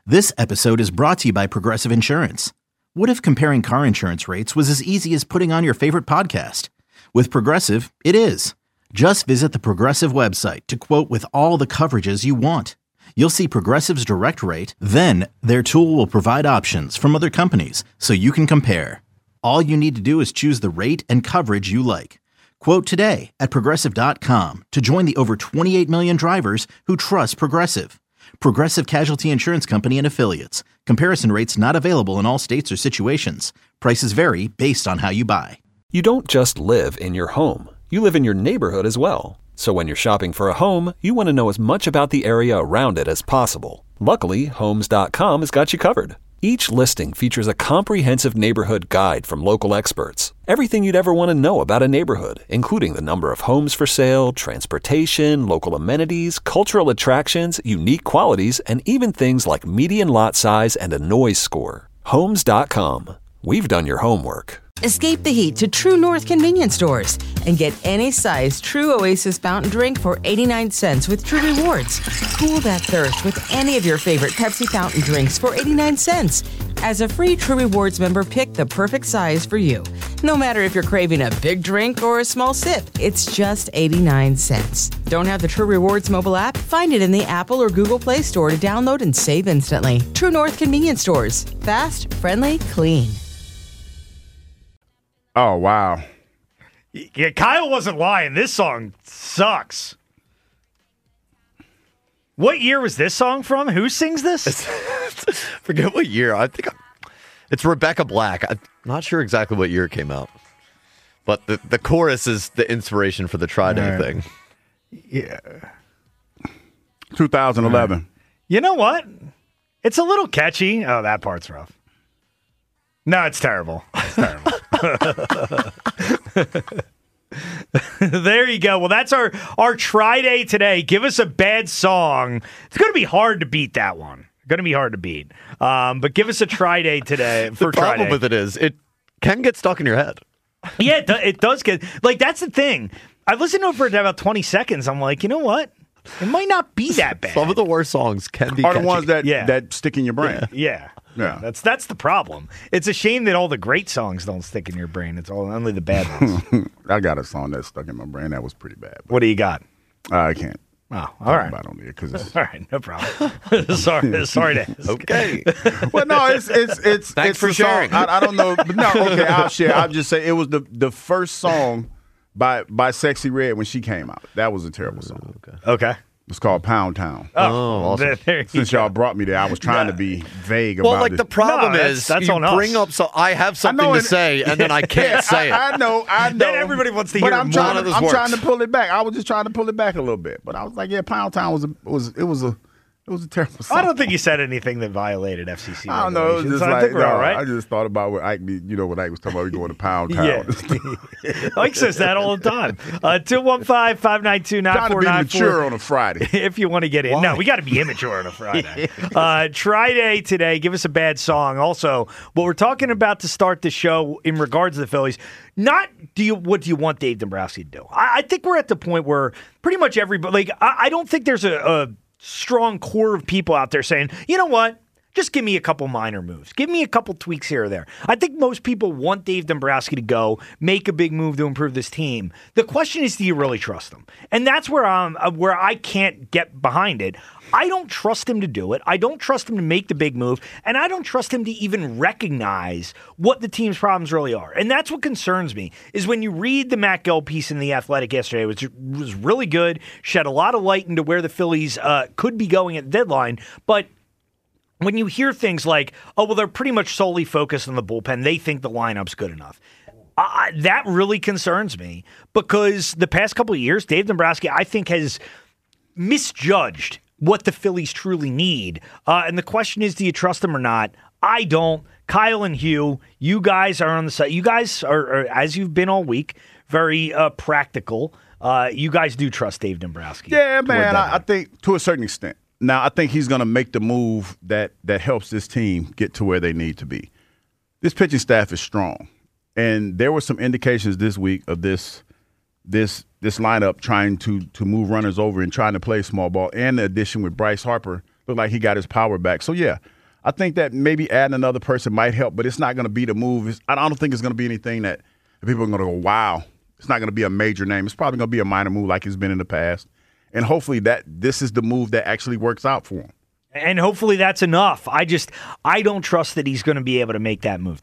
This episode is brought to you by Progressive Insurance. What if comparing car insurance rates was as easy as putting on your favorite podcast? With Progressive, it is. Just visit the Progressive website to quote with all the coverages you want. You'll see Progressive's direct rate, then their tool will provide options from other companies so you can compare. All you need to do is choose the rate and coverage you like. Quote today at Progressive.com to join the over 28 million drivers who trust Progressive. Progressive Casualty Insurance Company and Affiliates. Comparison rates not available in all states or situations. Prices vary based on how you buy. You don't just live in your home. You live in your neighborhood as well. So when you're shopping for a home, you want to know as much about the area around it as possible. Luckily, Homes.com has got you covered. Each listing features a comprehensive neighborhood guide from local experts. Everything you'd ever want to know about a neighborhood, including the number of homes for sale, transportation, local amenities, cultural attractions, unique qualities, and even things like median lot size and a noise score. Homes.com. We've done your homework. Escape the heat to True North convenience stores and get any size True Oasis fountain drink for 89 cents with True Rewards. Cool that thirst with any of your favorite Pepsi fountain drinks for 89 cents. As a free True Rewards member, pick the perfect size for you. No matter if you're craving a big drink or a small sip, it's just 89 cents. Don't have the True Rewards mobile app? Find it in the Apple or Google Play Store to download and save instantly. True North convenience stores. Fast, friendly, clean. Oh, wow. Yeah, Kyle wasn't lying. This song sucks. What year was this song from? Who sings this? Forget what year. I think it's Rebecca Black. I'm not sure exactly what year it came out. But the chorus is the inspiration for the Try-Day thing. Yeah. 2011. You know what? It's a little catchy. Oh, that part's rough. No, it's terrible. It's terrible. There you go. Well, that's our Try-Day today. Give us a bad song. It's going to be hard to beat that one. Going to be hard to beat. But give us a Try-Day today. The problem with it is it can get stuck in your head. Yeah, it does get... Like, that's the thing. I listened to it for about 20 seconds. I'm like, you know what? It might not be that bad. Some of the worst songs can be Are catchy. the ones that stick in your brain. Yeah. Yeah. That's the problem. It's a shame that all the great songs don't stick in your brain. It's only the bad ones. I got a song that stuck in my brain that was pretty bad. What do you got? I can't. Oh, all right. About on there because all right, no problem. sorry to ask. Okay. Well, no, it's Thanks for a song. sharing. I don't know. But no, okay, I'll share. I'll just say it was the first song by Sexy Red when she came out. That was a terrible song. Okay. It's called Pound Town. Oh, awesome. Since y'all brought me there, I was trying to be vague about it. Well, like the problem is that's you on us. bring up I have something to say and then I can't say it. I know. Then everybody wants to hear but I'm more. trying to pull it back. I was just trying to pull it back a little bit. But I was like, yeah, Pound Town was a terrible song. I don't think you said anything that violated FCC. I don't know. It was just I like, think we're all right. I just thought about what Ike, what Ike was talking about. We going to Pound Town. Yeah. Ike says that all the time. 215-592-9494. Trying to be mature on a Friday. If you want to get in. Why? No, we got to be immature on a Friday. Try-Day today. Give us a bad song. Also, what we're talking about to start the show in regards to the Phillies, not what do you want Dave Dombrowski to do? I think we're at the point where pretty much everybody, like, I don't think there's a strong core of people out there saying, you know what? Just give me a couple minor moves. Give me a couple tweaks here or there. I think most people want Dave Dombrowski to go make a big move to improve this team. The question is, do you really trust him? And that's where I can't get behind it. I don't trust him to do it. I don't trust him to make the big move, and I don't trust him to even recognize what the team's problems really are. And that's what concerns me, is when you read the Matt Gill piece in The Athletic yesterday, which was really good, shed a lot of light into where the Phillies could be going at the deadline, but when you hear things like, oh, well, they're pretty much solely focused on the bullpen, they think the lineup's good enough. That really concerns me because the past couple of years, Dave Dombrowski, I think, has misjudged what the Phillies truly need. And the question is, do you trust them or not? I don't. Kyle and Hugh, you guys are on the side. You guys are, as you've been all week, very practical. You guys do trust Dave Dombrowski. Yeah, man, I think to a certain extent. Now, I think he's going to make the move that helps this team get to where they need to be. This pitching staff is strong, and there were some indications this week of this lineup trying to move runners over and trying to play small ball. And the addition with Bryce Harper looked like he got his power back. So, yeah, I think that maybe adding another person might help, but it's not going to be the move. I don't think it's going to be anything that people are going to go, wow. It's not going to be a major name. It's probably going to be a minor move like it's been in the past. And hopefully this is the move that actually works out for him. And hopefully that's enough. I don't trust that he's going to be able to make that move.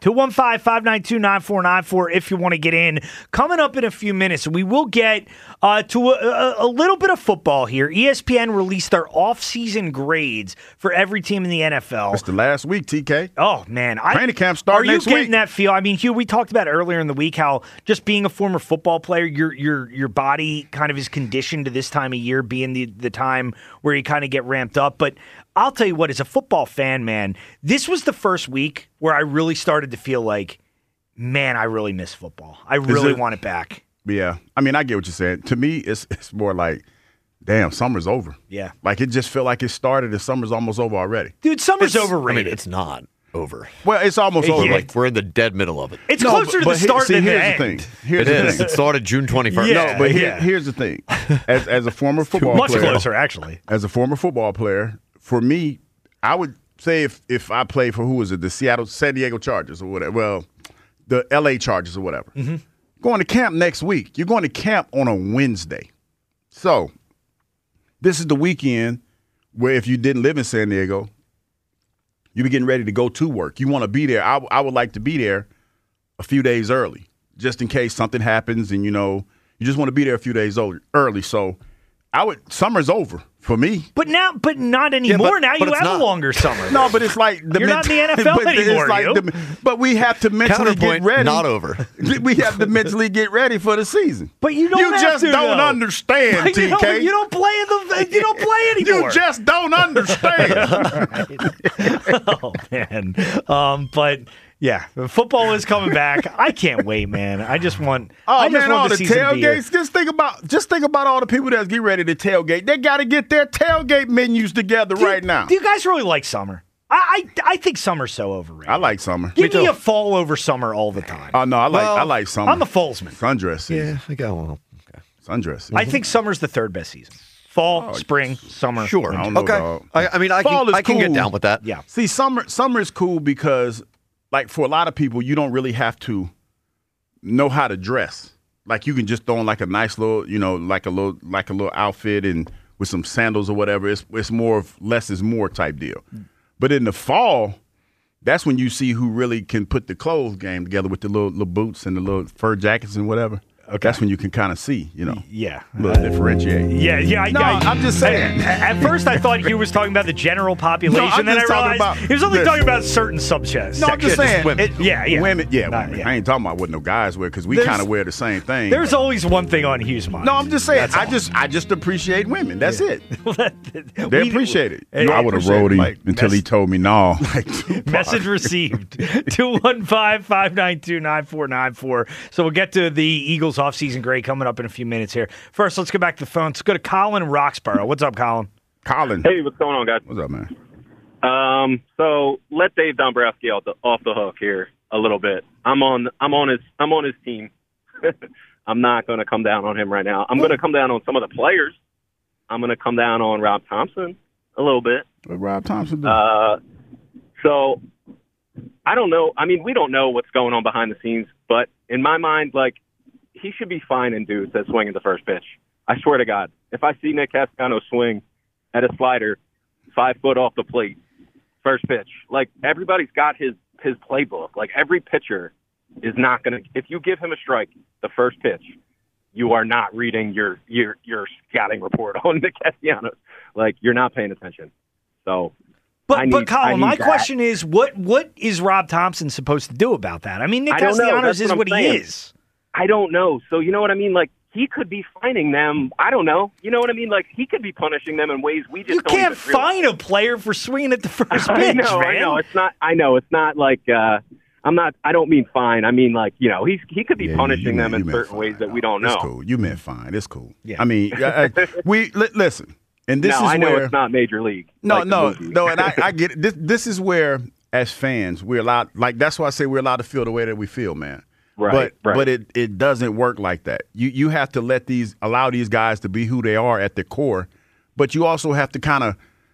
215-592-9494 if you want to get in. Coming up in a few minutes, we will get to a little bit of football here. ESPN released their off-season grades for every team in the NFL. It's the last week, TK. Oh, man. Training camp starts next week. Are you getting that feel? I mean, Hugh, we talked about earlier in the week how just being a former football player, your body kind of is conditioned to this time of year being the time where you kind of get ramped up. But I'll tell you what, as a football fan, man, this was the first week where I really started to feel like, man, I really miss football. I really want it back. Yeah. I mean, I get what you're saying. To me, it's more like, damn, summer's over. Yeah. Like, it just felt like it started and summer's almost over already. Dude, summer's overrated. I mean, it's not over. Well, it's almost over. Yeah. Like, we're in the dead middle of it. It's closer to the start than the end. Here's the thing. It started June 21st. Yeah. No, but here's the thing. As a former football Much player. closer, actually. As a former football player, for me, I would say if I played for, who was it, the San Diego Chargers or whatever, well, the L.A. Chargers or whatever, going to camp next week. You're going to camp on a Wednesday. So this is the weekend where if you didn't live in San Diego, you be getting ready to go to work. You want to be there. I would like to be there a few days early just in case something happens and, you just want to be there a few days early. So summer's over for me. But not anymore. Now you have a longer summer. No, but it's like you're not in the NFL anymore. But we have to mentally get ready. Not over. We have to mentally get ready for the season. But you don't. You just don't though. understand, TK. You don't play You don't play anymore. You just don't understand. Oh man. But. Yeah, football is coming back. I can't wait, man. I just want. All the season tailgates. Just think about all the people that's getting ready to tailgate. They got to get their tailgate menus together right now. Do you guys really like summer? I think summer's so overrated. I like summer. Give me a fall over summer all the time. Oh no, I like summer. I'm a fallsman. Sundress season. Yeah, I got one. Okay. Sundress season. I think summer's the third best season. Fall, spring, summer. Sure. I don't know, okay. dog. I mean, I can get down with that. Yeah. See, summer is cool because, like, for a lot of people, you don't really have to know how to dress. Like, you can just throw on like a nice little, like a little outfit and with some sandals or whatever. It's more of less is more type deal. But in the fall, that's when you see who really can put the clothes game together with the little boots and the little fur jackets and whatever. Okay. That's when you can kind of see, Yeah. a little differentiate. Yeah. I'm just saying. At first, I thought you was talking about the general population. Then I realized he was only talking about certain subsections. No, I'm just saying. Women. Women. Women. I ain't talking about what no guys wear because we kind of wear the same thing. There's always one thing on Hugh's mind. No, I'm just saying. I just appreciate women. That's it. They appreciate it. I would have rode him until he told me no. Message received. 215-592-9494. So we'll get to the Eagles off-season grade coming up in a few minutes here. First, let's go back to the phone. Let's go to Colin in Roxborough. What's up, Colin? Colin. Hey, what's going on, guys? What's up, man? So let Dave Dombrowski off the hook here a little bit. I'm on his team. I'm not going to come down on him right now. I'm going to come down on some of the players. I'm going to come down on Rob Thompson a little bit. What Rob Thompson do? So I don't know. I mean, we don't know what's going on behind the scenes, but in my mind, like, he should be fining dudes that swing at the first pitch. I swear to God, if I see Nick Castellanos swing at a slider 5 foot off the plate, first pitch, like, everybody's got his playbook. Like, every pitcher is not going to – if you give him a strike the first pitch, you are not reading your scouting report on Nick Castellanos. Like, you're not paying attention. So – But Colin, my question is, what is Rob Thompson supposed to do about that? I mean, Nick Castellanos is what he is. I don't know. So, you know what I mean? Like, he could be fining them. I don't know. You know what I mean? Like, he could be punishing them in ways we just don't can't even realize. fine a player for swinging at the first pitch, I know. man. I know. It's not like I don't mean fine. I mean, like, he could be punishing them in certain ways that we don't know. It's cool. You meant fine. It's cool. Yeah. I mean, listen. And this is I know where, it's not Major League. No, and I get it. This is where, as fans, we're allowed. Like, that's why I say we're allowed to feel the way that we feel, man. Right. But it doesn't work like that. You have to allow these guys to be who they are at their core, but you also have to kind of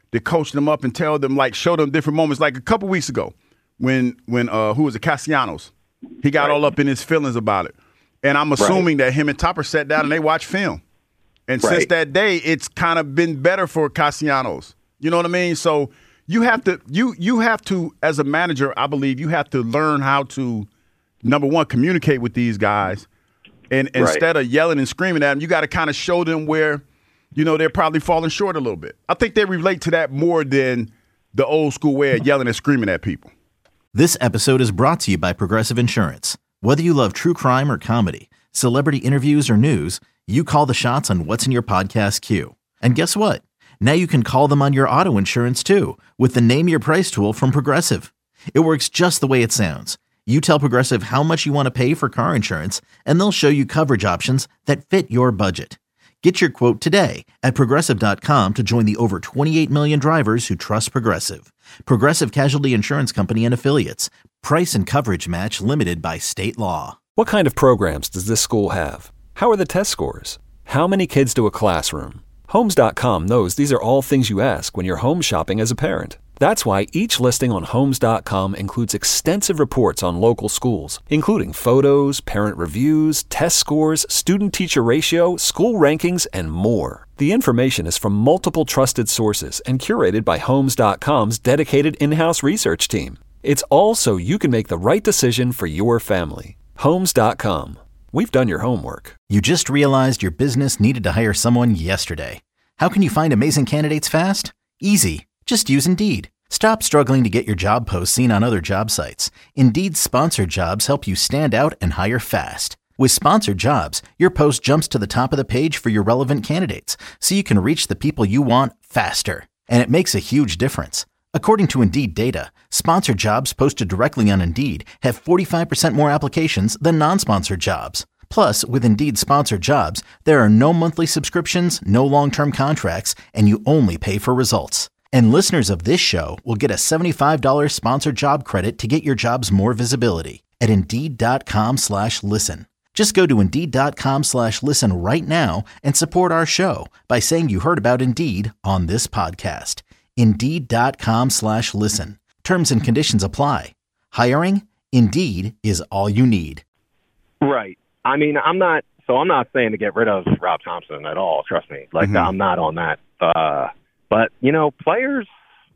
to coach them up and tell them, like, show them different moments. Like a couple weeks ago when who was it, Castellanos, he got all up in his feelings about it. And I'm assuming that him and Topper sat down and they watched film. And since that day, it's kind of been better for Castellanos. You know what I mean? So you have to, you have to, as a manager, I believe you have to learn how to, number one, communicate with these guys. And instead of yelling and screaming at them, you got to kind of show them where, you know, they're probably falling short a little bit. I think they relate to that more than the old school way of yelling and screaming at people. This episode is brought to you by Progressive Insurance. Whether you love true crime or comedy, celebrity interviews or news, you call the shots on what's in your podcast queue. And guess what? Now you can call them on your auto insurance too with the Name Your Price tool from Progressive. It works just the way it sounds. You tell Progressive how much you want to pay for car insurance, and they'll show you coverage options that fit your budget. Get your quote today at Progressive.com to join the over 28 million drivers who trust Progressive. Progressive Casualty Insurance Company and Affiliates. Price and coverage match limited by state law. What kind of programs does this school have? How are the test scores? How many kids to a classroom? Homes.com knows these are all things you ask when you're home shopping as a parent. That's why each listing on Homes.com includes extensive reports on local schools, including photos, parent reviews, test scores, student-teacher ratio, school rankings, and more. The information is from multiple trusted sources and curated by Homes.com's dedicated in-house research team. It's all so you can make the right decision for your family. Homes.com. We've done your homework. You just realized your business needed to hire someone yesterday. How can you find amazing candidates fast? Easy. Just use Indeed. Stop struggling to get your job posts seen on other job sites. Indeed's sponsored jobs help you stand out and hire fast. With sponsored jobs, your post jumps to the top of the page for your relevant candidates, so you can reach the people you want faster. And it makes a huge difference. According to Indeed data, sponsored jobs posted directly on Indeed have 45% more applications than non-sponsored jobs. Plus, with Indeed sponsored jobs, there are no monthly subscriptions, no long-term contracts, and you only pay for results. And listeners of this show will get a $75 sponsored job credit to get your jobs more visibility at Indeed.com/listen. Just go to Indeed.com/listen right now and support our show by saying you heard about Indeed on this podcast. Indeed.com/listen. Terms and conditions apply. Hiring? Indeed is all you need. Right. I mean, I'm not saying to get rid of Rob Thompson at all. Trust me. Like, I'm not on that. But, you know, players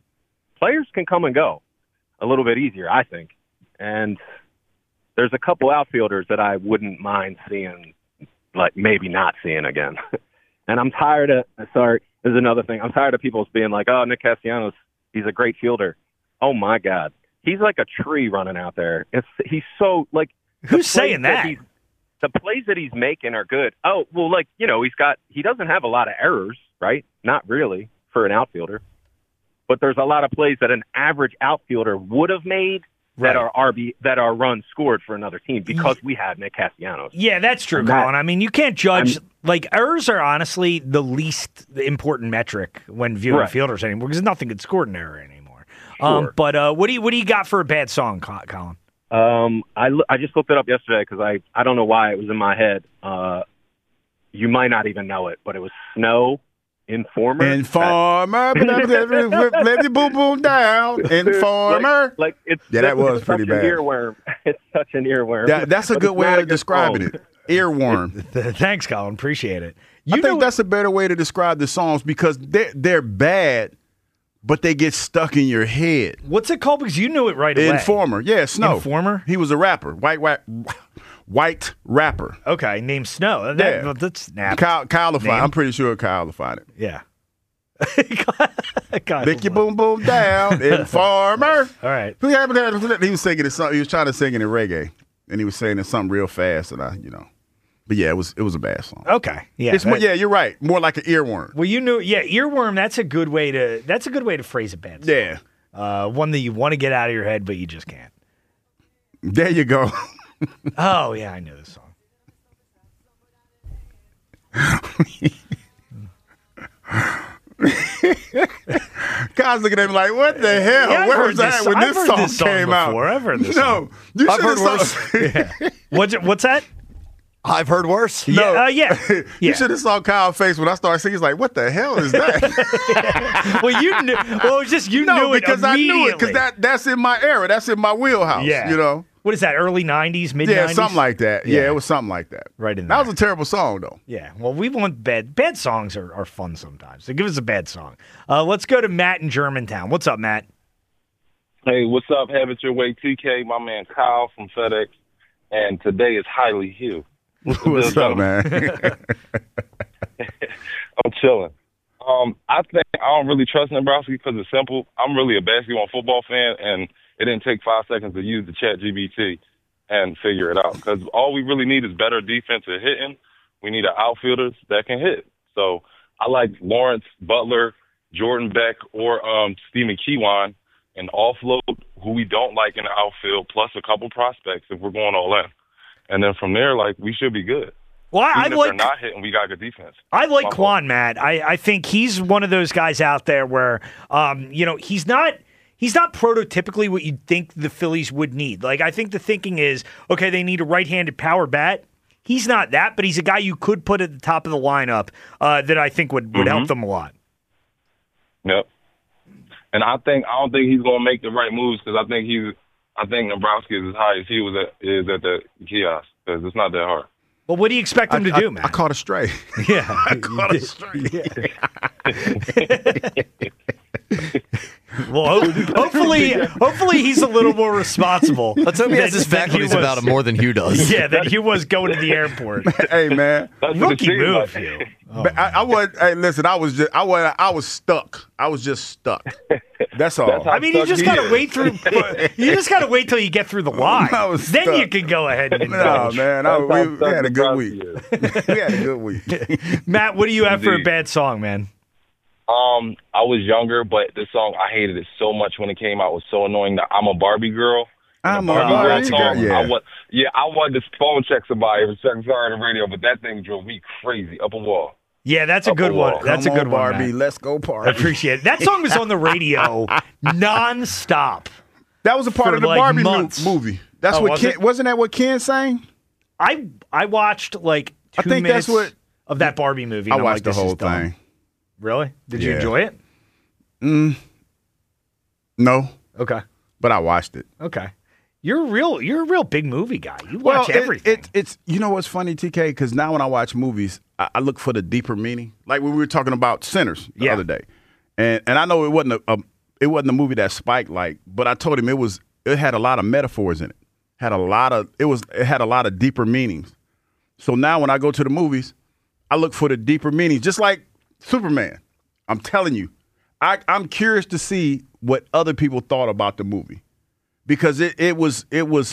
can come and go a little bit easier, I think. And there's a couple outfielders that I wouldn't mind seeing, like maybe not seeing again. And I'm tired of, sorry, there's another thing. I'm tired of people being like, oh, Nick Castellanos, he's a great fielder. Oh, my God. He's like a tree running out there. He's so, like. Who's saying that? The plays that he's making are good. Oh, well, like, you know, he doesn't have a lot of errors, right? Not really for an outfielder. But there's a lot of plays that an average outfielder would have made that are runs scored for another team because we have Nick Castellanos. Yeah, that's true, Colin. I mean, you can't judge. Like, errors are honestly the least important metric when viewing fielders anymore because nothing gets scored in error anymore. Sure. But what do you got for a bad song, Colin? I just looked it up yesterday because I don't know why it was in my head. You might not even know it, but it was Snow. Informer, let me boom boom down. Informer, like it's that was pretty bad. Earworm. It's such an earworm. That's a good way of describing it. Earworm. Thanks, Colin. Appreciate it. I think that's a better way to describe the songs because they're bad, but they get stuck in your head. What's it called? Because you knew it right away. Informer, yeah, Snow. Informer. He was a rapper, white rapper. Okay, named Snow. That's nappy. Kyle will find. I'm pretty sure Kyle will find it. Yeah. Lick your boom boom down, Informer. All right. He was singing it. He was trying to sing it in reggae, and he was saying it something real fast, and But yeah, it was a bad song. Okay. Yeah. You're right. More like an earworm. Well, earworm. That's a good way to phrase a bad song. Yeah. One that you want to get out of your head, but you just can't. There you go. Oh, yeah, I know this song. Guys looking at me like, what the hell? Yeah, where was that when this song came out? I've heard this no, song. You I've heard worse. Yeah. What's that? I've heard worse. No. Yeah. You should have saw Kyle's face when I started singing. He's like, "What the hell is that?" Well, you knew. Well, it was just you No, knew it because I knew it immediately. because that's in my era. That's in my wheelhouse. Yeah. You know. What is that? Early '90s, mid '90s? Yeah, something like that. Yeah, it was something like that. Right in That there. was a terrible song, though. Yeah. Well, we want bad songs are fun sometimes. So give us a bad song. Let's go to Matt in Germantown. What's up, Matt? Hey, what's up? Have it your way, TK. My man Kyle from FedEx, and today is Highly Hugh. What's up, man? I'm chilling. I think I don't really trust Nebraska because it's simple. I'm really a basketball and football fan, and it didn't take 5 seconds to use the ChatGPT and figure it out. Because all we really need is better defensive hitting. We need outfielders that can hit. So I like Lawrence, Butler, Jordan Beck, or Stephen Kewan, and offload who we don't like in the outfield, plus a couple prospects if we're going all in. And then from there, like, we should be good. Well, Even if they're not hitting, we got good defense. I like Quan, Matt. I think he's one of those guys out there where, he's not prototypically what you'd think the Phillies would need. Like, I think the thinking is, okay, they need a right-handed power bat. He's not that, but he's a guy you could put at the top of the lineup that I think would help them a lot. Yep. And I don't think he's going to make the right moves because I think Nebraska is as high as he is at the kiosk because it's not that hard. Well, what do you expect him to do, man? I caught a stray. Yeah. I caught a stray. Well, hopefully he's a little more responsible. Let's hope he has his faculties about him more than Hugh does. Yeah, that Hugh was going to the airport. Hey, man. Rookie move, Hugh. Oh. I wasn't. Hey, listen. I was stuck. I was just stuck. That's all. I mean, you just got to wait through. You just got to wait till you get through the line. Then you can go ahead and indulge. No, man. We had a good week. We had a good week. Matt, what do you have for a bad song, man? I was younger, but this song, I hated it so much when it came out. It was so annoying. That I'm a Barbie girl. I'm a Barbie girl. Yeah. I wanted to phone check somebody or check sorry on the radio, but that thing drove me crazy. Up a wall. Yeah, that's a good one. That's a good one, Barbie. Let's go party. I appreciate it. That song was on the radio nonstop. That was a part of the Barbie movie. That's what Ken, wasn't that what Ken sang? I watched like 2 minutes of that Barbie movie. I watched the whole thing. Really? Did you enjoy it? No. Okay. But I watched it. Okay. You're a real big movie guy. You watch everything. It's you know what's funny, TK? Because now when I watch movies, I look for the deeper meaning. Like when we were talking about Sinners the other day, and I know it wasn't a movie that Spike liked, but I told him it had a lot of metaphors in it. It had a lot of deeper meanings. So now when I go to the movies, I look for the deeper meanings, just like Superman. I'm telling you, I'm curious to see what other people thought about the movie. Because it was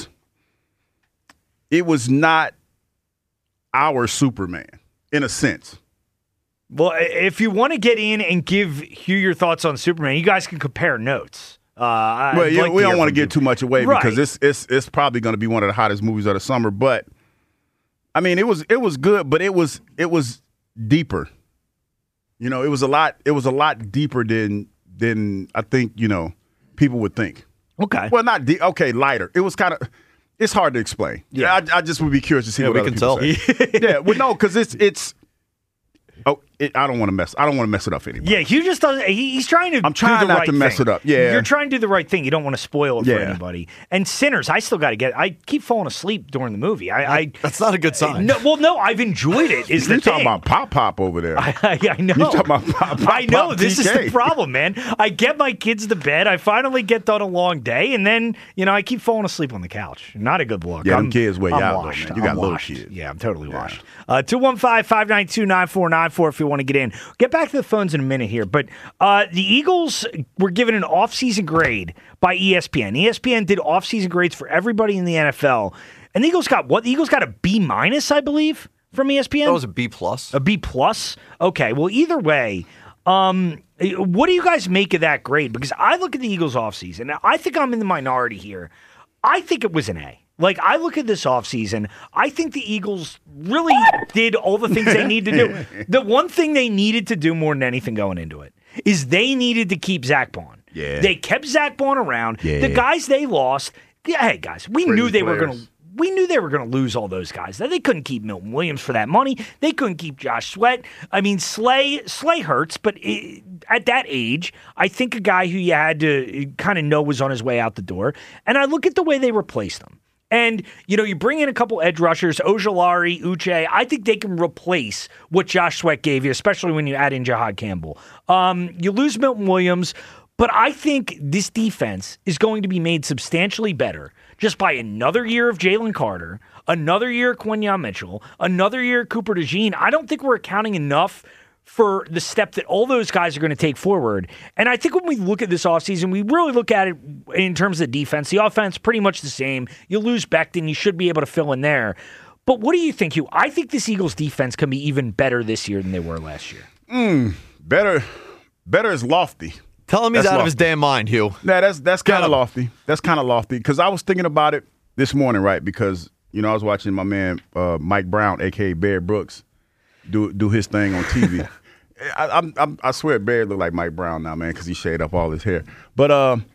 not our Superman in a sense. Well, if you want to get in and give Hugh your thoughts on Superman, you guys can compare notes. We don't want to give too much away because it's probably going to be one of the hottest movies of the summer. But I mean, it was good, but it was deeper. You know, it was a lot deeper than I think people would think. Okay. Well, not deep. Okay, lighter. It was kind of. It's hard to explain. Yeah, I just would be curious to see what other people say. Yeah, well, no, because it's. I don't want to mess it up anymore. Yeah, Hugh just doesn't. He's trying to. I'm trying not to mess it up. Yeah, you're trying to do the right thing. You don't want to spoil it for anybody. And Sinners, I still got to get. I keep falling asleep during the movie. That's not a good sign. No, I've enjoyed it. Is you're talking about Pop over there? I know. You're talking about Pop. I know. This TK. is the problem, man. I get my kids to bed. I finally get done a long day, and then I keep falling asleep on the couch. Not a good look. Yeah, them kids weigh out. Washed. Though, man. You got little kids. Yeah, I'm totally washed. 215-592-9494 if you want to get in. Get back to the phones in a minute here, but the Eagles were given an off-season grade by ESPN. ESPN did off-season grades for everybody in the NFL, and the Eagles got what? The Eagles got a B-, I believe, from ESPN? That was a B+. A B+? Okay, well, either way, what do you guys make of that grade? Because I look at the Eagles offseason, and I think I'm in the minority here. I think it was an A. Like, I look at this offseason, I think the Eagles really did all the things they need to do. The one thing they needed to do more than anything going into it is they needed to keep Zach Bond. Yeah. They kept Zach Bond around. Yeah. The guys they lost, hey, guys, we knew they were going to we knew they were going to lose all those guys. They couldn't keep Milton Williams for that money. They couldn't keep Josh Sweat. I mean, Slay hurts, but at that age, I think a guy who you had to kind of know was on his way out the door. And I look at the way they replaced him. And, you bring in a couple edge rushers, Ojulari, Uche. I think they can replace what Josh Sweat gave you, especially when you add in Jahad Campbell. You lose Milton Williams, but I think this defense is going to be made substantially better just by another year of Jalen Carter, another year of Quinyon Mitchell, another year of Cooper DeJean. I don't think we're accounting enough for the step that all those guys are going to take forward. And I think when we look at this offseason, we really look at it in terms of the defense. The offense, pretty much the same. You lose Becton, you should be able to fill in there. But what do you think, Hugh? I think this Eagles defense can be even better this year than they were last year. Better is lofty. Tell him he's out of his damn mind, Hugh. Yeah, that's kind of lofty. That's kind of lofty because I was thinking about it this morning, right? Because, I was watching my man Mike Brown, a.k.a. Barry Brooks, do his thing on TV. I swear Barry look like Mike Brown now, man, because he shaved up all his hair. But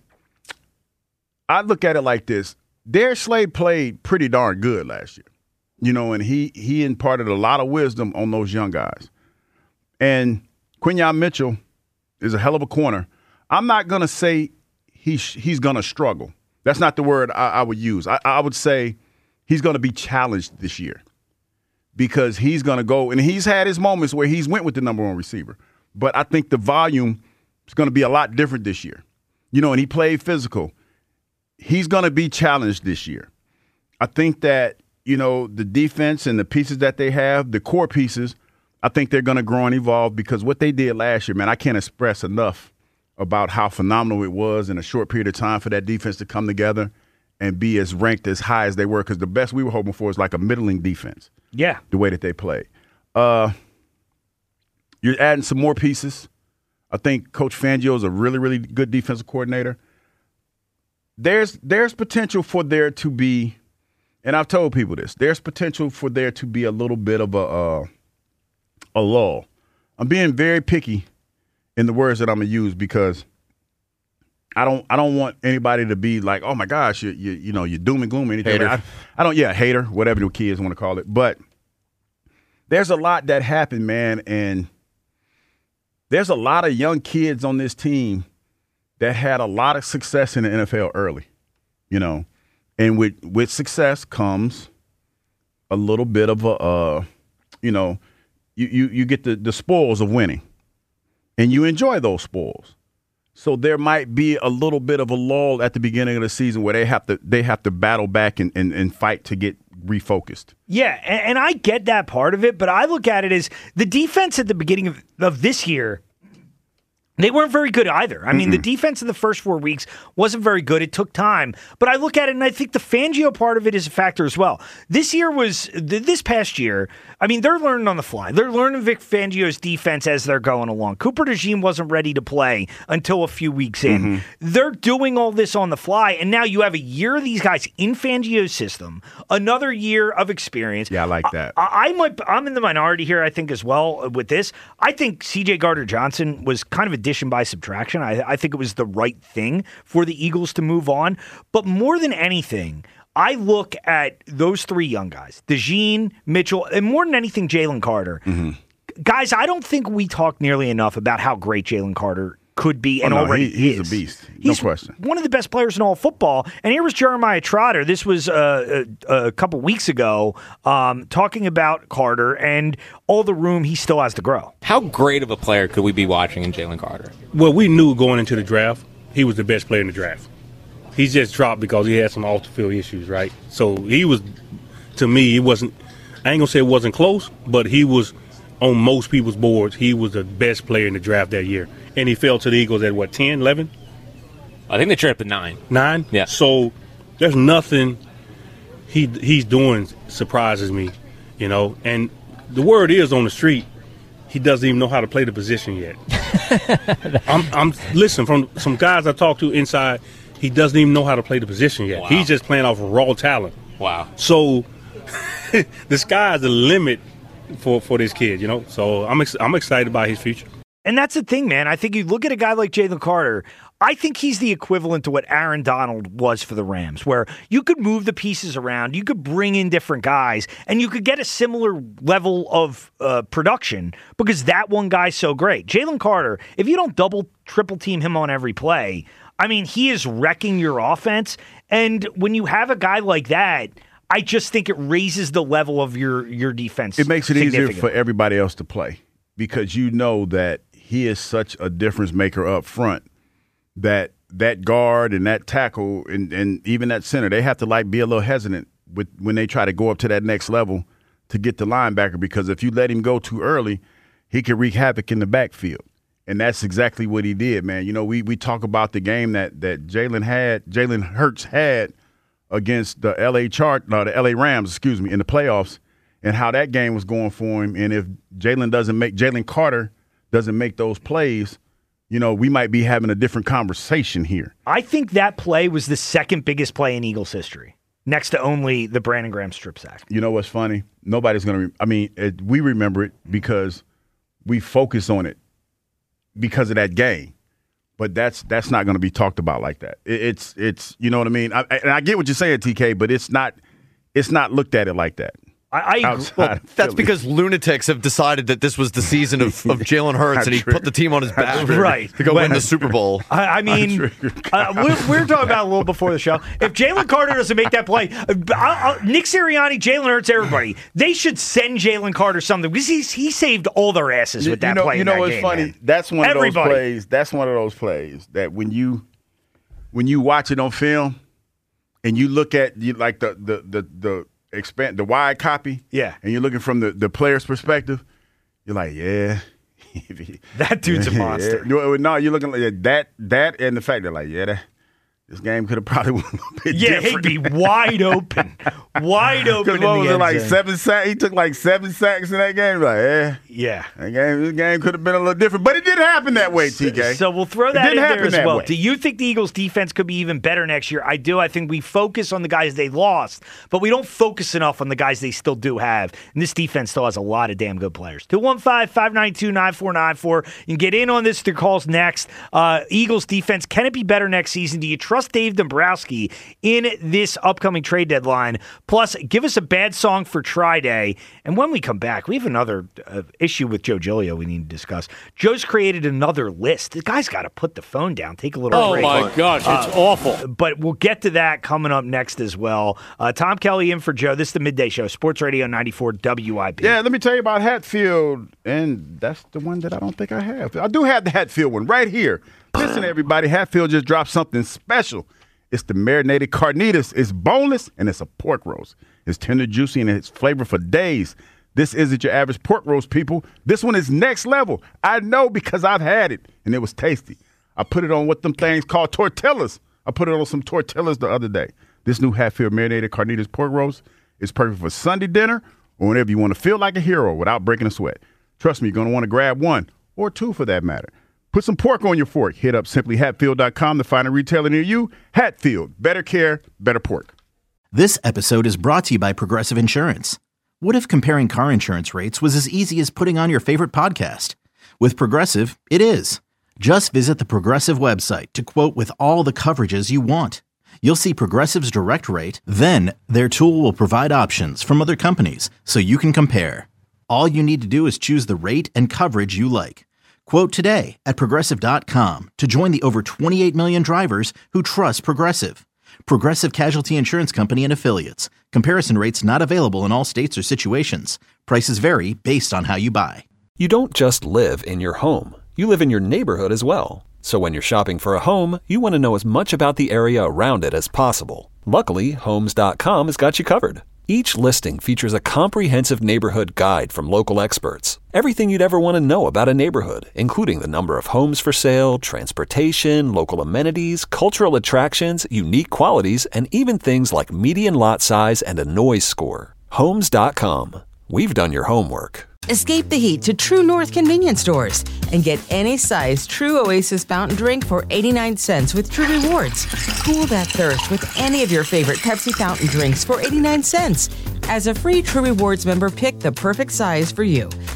I look at it like this. Darius Slade played pretty darn good last year, and he imparted a lot of wisdom on those young guys. And Quinyon Mitchell is a hell of a corner. I'm not going to say he's going to struggle. That's not the word I would use. I would say he's going to be challenged this year. Because he's going to go, and he's had his moments where he's went with the number one receiver. But I think the volume is going to be a lot different this year. And he played physical. He's going to be challenged this year. I think that, the defense and the pieces that they have, the core pieces, I think they're going to grow and evolve because what they did last year, man, I can't express enough about how phenomenal it was in a short period of time for that defense to come together and be as ranked as high as they were because the best we were hoping for is like a middling defense. Yeah. The way that they play. You're adding some more pieces. I think Coach Fangio is a really, really good defensive coordinator. There's potential for there to be, and I've told people this, there's potential for there to be a little bit of a lull. I'm being very picky in the words that I'm going to use because I don't want anybody to be like, oh my gosh, you're doom and gloom or anything. Hater. I don't, hater, whatever the kids want to call it. But there's a lot that happened, man, and there's a lot of young kids on this team that had a lot of success in the NFL early, and with success comes a little bit of you get the spoils of winning, and you enjoy those spoils. So there might be a little bit of a lull at the beginning of the season where they have to battle back and fight to get refocused. Yeah, and I get that part of it, but I look at it as the defense at the beginning of this year, they weren't very good either. I mean, the defense in the first 4 weeks wasn't very good. It took time. But I look at it, and I think the Fangio part of it is a factor as well. This past year, I mean, they're learning on the fly. They're learning Vic Fangio's defense as they're going along. Cooper DeJean wasn't ready to play until a few weeks in. They're doing all this on the fly, and now you have a year of these guys in Fangio's system, another year of experience. Yeah, I like that. I'm in the minority here, I think, as well with this. I think C.J. Gardner-Johnson was kind of addition by subtraction. I think it was the right thing for the Eagles to move on. But more than anything, I look at those three young guys, DeJean, Mitchell, and more than anything, Jalen Carter. Guys, I don't think we talk nearly enough about how great Jalen Carter could be and already he's is. A beast. He's no question. One of the best players in all of football. And here was Jeremiah Trotter. This was a couple weeks ago talking about Carter and all the room he still has to grow. How great of a player could we be watching in Jalen Carter? Well, we knew going into the draft he was the best player in the draft. He just dropped because he had some off-the-field issues, right? So he was, to me, it wasn't, I ain't going to say it wasn't close, but he was on most people's boards. He was the best player in the draft that year. And he fell to the Eagles at, 10, 11? I think they traded up to 9. 9? Yeah. So there's nothing he's doing surprises me, And the word is on the street, he doesn't even know how to play the position yet. Listen, from some guys I talked to inside, he doesn't even know how to play the position yet. Wow. He's just playing off of raw talent. Wow. So the sky's the limit for this kid, So I'm excited about his future. And that's the thing, man. I think you look at a guy like Jalen Carter, I think he's the equivalent to what Aaron Donald was for the Rams, where you could move the pieces around, you could bring in different guys, and you could get a similar level of production because that one guy's so great. Jalen Carter, if you don't double, triple team him on every play, I mean, he is wrecking your offense. And when you have a guy like that, I just think it raises the level of your defense. It makes it easier for everybody else to play because you know that he is such a difference maker up front that guard and that tackle and even that center, they have to be a little hesitant when they try to go up to that next level to get the linebacker because if you let him go too early, he can wreak havoc in the backfield. And that's exactly what he did, man. You know, we talk about the game that Jalen Hurts had against the LA Rams, in the playoffs, and how that game was going for him. And if Jalen Carter doesn't make those plays, you know, we might be having a different conversation here. I think that play was the second biggest play in Eagles history, next to only the Brandon Graham strip sack. You know what's funny? Nobody's going to we remember it because we focus on it because of that game. But that's not going to be talked about like that. It's you know what I mean? I get what you're saying, TK, but it's not looked at it like that. Well, that's because lunatics have decided that this was the season of Jalen Hurts, and he put the team on his back to go win the Super Bowl. I mean, we're talking about a little before the show. If Jalen Carter doesn't make that play, Nick Sirianni, Jalen Hurts, everybody, they should send Jalen Carter something because he saved all their asses with that play. You know what's funny? Man. That's one of those plays. That's one of those plays that when you watch it on film and you look at the wide copy, and you're looking from the player's perspective, you're like, yeah, that dude's a monster. Yeah. No, you're looking like that, and the fact that this game could have probably went a little bit different. He'd be wide open. Because what was it, like 7 sacks? He took like 7 sacks in that game. Like, yeah. This game could have been a little different, but it didn't happen that way, TK. So we'll throw that in there as well. Do you think the Eagles' defense could be even better next year? I do. I think we focus on the guys they lost, but we don't focus enough on the guys they still do have. And this defense still has a lot of damn good players. 215-592-9494. You can get in on this through calls next. Eagles' defense, can it be better next season? Do you trust Dave Dombrowski in this upcoming trade deadline? Plus, give us a bad song for Tri-Day. And when we come back, we have another issue with Joe Giglio we need to discuss. Joe's created another list. The guy's got to put the phone down, take a little break. Oh, my gosh, it's awful. But we'll get to that coming up next as well. Tom Kelly in for Joe. This is the Midday Show, Sports Radio 94 WIP. Yeah, let me tell you about Hatfield, and that's the one that I don't think I have. I do have the Hatfield one right here. Listen, everybody, Hatfield just dropped something special. It's the marinated carnitas. It's boneless, and it's a pork roast. It's tender, juicy, and it's flavored for days. This isn't your average pork roast, people. This one is next level. I know because I've had it, and it was tasty. I put it on what them things called tortillas. I put it on some tortillas the other day. This new Hatfield marinated carnitas pork roast is perfect for Sunday dinner or whenever you want to feel like a hero without breaking a sweat. Trust me, you're going to want to grab one or two for that matter. Put some pork on your fork. Hit up simplyhatfield.com to find a retailer near you. Hatfield. Better care, better pork. This episode is brought to you by Progressive Insurance. What if comparing car insurance rates was as easy as putting on your favorite podcast? With Progressive, it is. Just visit the Progressive website to quote with all the coverages you want. You'll see Progressive's direct rate, then their tool will provide options from other companies so you can compare. All you need to do is choose the rate and coverage you like. Quote today at Progressive.com to join the over 28 million drivers who trust Progressive. Progressive Casualty Insurance Company and Affiliates. Comparison rates not available in all states or situations. Prices vary based on how you buy. You don't just live in your home. You live in your neighborhood as well. So when you're shopping for a home, you want to know as much about the area around it as possible. Luckily, Homes.com has got you covered. Each listing features a comprehensive neighborhood guide from local experts. Everything you'd ever want to know about a neighborhood, including the number of homes for sale, transportation, local amenities, cultural attractions, unique qualities, and even things like median lot size and a noise score. Homes.com. We've done your homework. Escape the heat to True North convenience stores and get any size True Oasis fountain drink for 89 cents with True Rewards. Cool that thirst with any of your favorite Pepsi fountain drinks for 89 cents. As a free True Rewards member, pick the perfect size for you.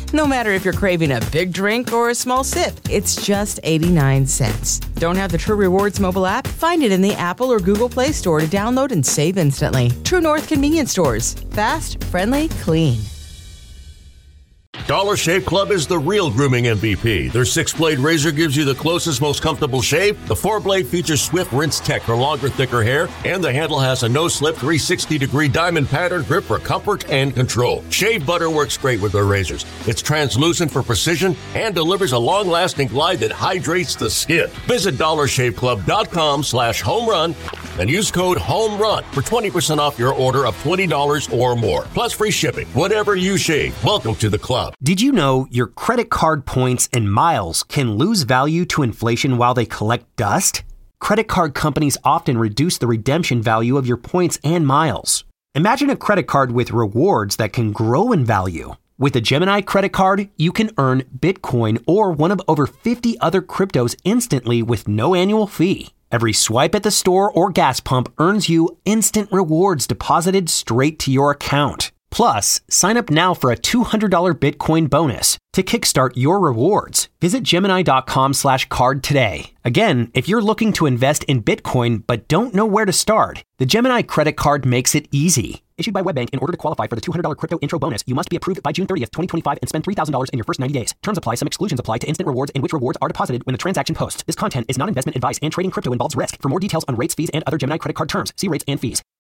No matter if you're craving a big drink or a small sip, it's just 89 cents. Don't have the True Rewards mobile app? Find it in the Apple or Google Play Store to download and save instantly. True North Convenience Stores. Fast, friendly, clean. Dollar Shave Club is the real grooming MVP. Their 6-blade razor gives you the closest, most comfortable shave. The 4-blade features swift rinse tech for longer, thicker hair. And the handle has a no-slip 360-degree diamond pattern grip for comfort and control. Shave butter works great with their razors. It's translucent for precision and delivers a long-lasting glide that hydrates the skin. Visit DollarShaveClub.com/homerun and use code HOMERUN for 20% off your order of $20 or more. Plus free shipping. Whatever you shave, welcome to the club. Did you know your credit card points and miles can lose value to inflation while they collect dust? Credit card companies often reduce the redemption value of your points and miles. Imagine a credit card with rewards that can grow in value. With a Gemini credit card, you can earn Bitcoin or one of over 50 other cryptos instantly with no annual fee. Every swipe at the store or gas pump earns you instant rewards deposited straight to your account. Plus, sign up now for a $200 Bitcoin bonus to kickstart your rewards. Visit Gemini.com/card today. Again, if you're looking to invest in Bitcoin but don't know where to start, the Gemini credit card makes it easy. Issued by WebBank, in order to qualify for the $200 crypto intro bonus, you must be approved by June 30th, 2025 and spend $3,000 in your first 90 days. Terms apply. Some exclusions apply to instant rewards in which rewards are deposited when the transaction posts. This content is not investment advice and trading crypto involves risk. For more details on rates, fees, and other Gemini credit card terms, see rates and fees.